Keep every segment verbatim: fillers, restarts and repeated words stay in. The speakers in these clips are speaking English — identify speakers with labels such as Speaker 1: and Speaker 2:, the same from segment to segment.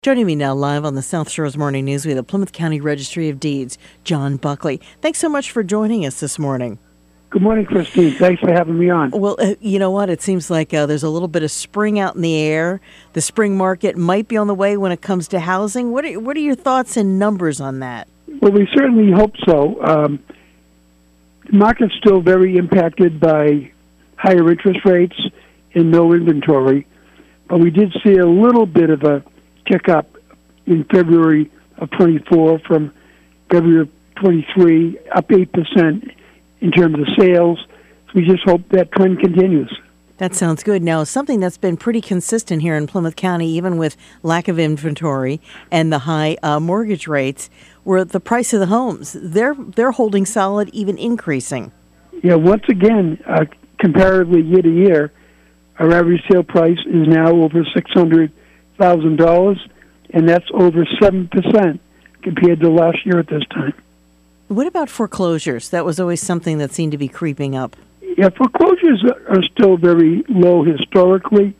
Speaker 1: Joining me now live on the South Shores Morning News, we have the Plymouth County Registry of Deeds, John Buckley. Thanks so much for joining us this morning.
Speaker 2: Good morning, Christine. Thanks for having me on.
Speaker 1: Well, uh, you know what? It seems like uh, there's a little bit of spring out in the air. The spring market might be on the way when it comes to housing. What are, what are your thoughts and numbers on that?
Speaker 2: Well, we certainly hope so. Um, the market's still very impacted by higher interest rates and no inventory, but we did see a little bit of a tick up in February of twenty-four from February of twenty-three, up eight percent in terms of sales. So we just hope that trend continues.
Speaker 1: That sounds good. Now, something that's been pretty consistent here in Plymouth County, even with lack of inventory and the high uh, mortgage rates, were the price of the homes. They're they're holding solid, even increasing.
Speaker 2: Yeah, once again, uh, comparatively year to year, our average sale price is now over six hundred thousand dollars, and that's over seven percent compared to last year at this time.
Speaker 1: What about foreclosures? That was always something that seemed to be creeping up.
Speaker 2: Yeah, foreclosures are still very low historically,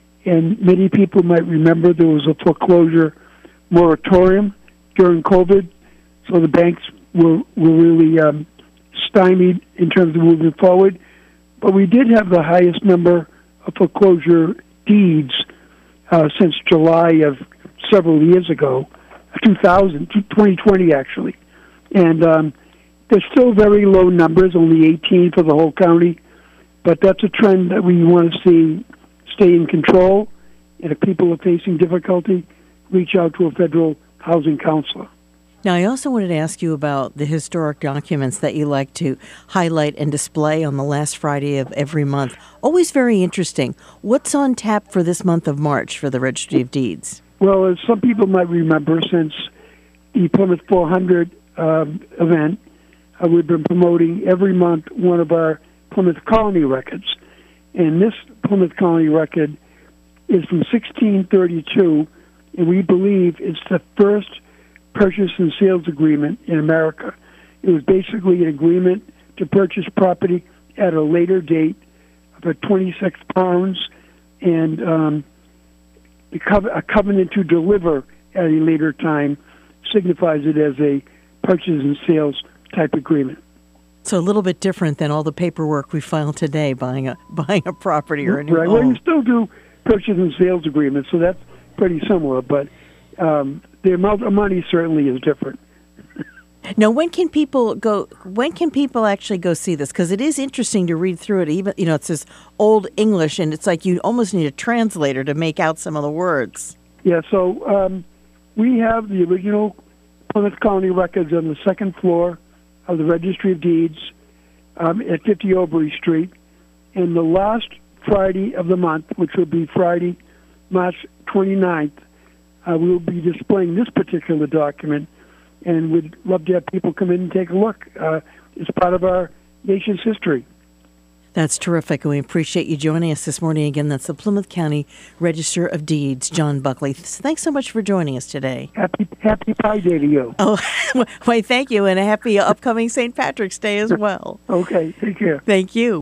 Speaker 2: and many people might remember there was a foreclosure moratorium during COVID, so the banks were, were really um, stymied in terms of moving forward. But we did have the highest number of foreclosure deeds uh, since July of several years ago, two thousand, twenty twenty actually. And um, they're still very low numbers, only eighteen for the whole county, but that's a trend that we want to see stay in control. And if people are facing difficulty, reach out to a federal housing counselor.
Speaker 1: Now, I also wanted to ask you about the historic documents that you like to highlight and display on the last Friday of every month. Always very interesting. What's on tap for this month of March for the Registry of Deeds?
Speaker 2: Well, as some people might remember, since the Plymouth four hundred um, event, uh, we've been promoting every month one of our Plymouth Colony records. And this Plymouth Colony record is from sixteen thirty-two, and we believe it's the first purchase and sales agreement in America. It was basically an agreement to purchase property at a later date for twenty-six pounds and um, a covenant to deliver at a later time signifies it as a purchase and sales type agreement.
Speaker 1: So a little bit different than all the paperwork we file today buying a buying a property or a new
Speaker 2: right.
Speaker 1: home.
Speaker 2: Well, you still do purchase and sales agreements, so that's pretty similar, but um, the amount of money certainly is different.
Speaker 1: Now, when can people go? When can people actually go see this? Because it is interesting to read through it. Even you know, it's this old English, and it's like you almost need a translator to make out some of the words.
Speaker 2: Yeah. So um, we have the original Plymouth Colony records on the second floor of the Registry of Deeds um, at fifty Oberry Street, and the last Friday of the month, which will be Friday, March twenty-ninth, uh, we will be displaying this particular document. And we'd love to have people come in and take a look. Uh, it's part of our nation's history.
Speaker 1: That's terrific, and we appreciate you joining us this morning. Again, that's the Plymouth County Register of Deeds, John Buckley. Thanks so much for joining us today.
Speaker 2: Happy Happy Pi Day to you.
Speaker 1: Oh, why, thank you, and a happy upcoming Saint Patrick's Day as well.
Speaker 2: Okay, take care.
Speaker 1: Thank you.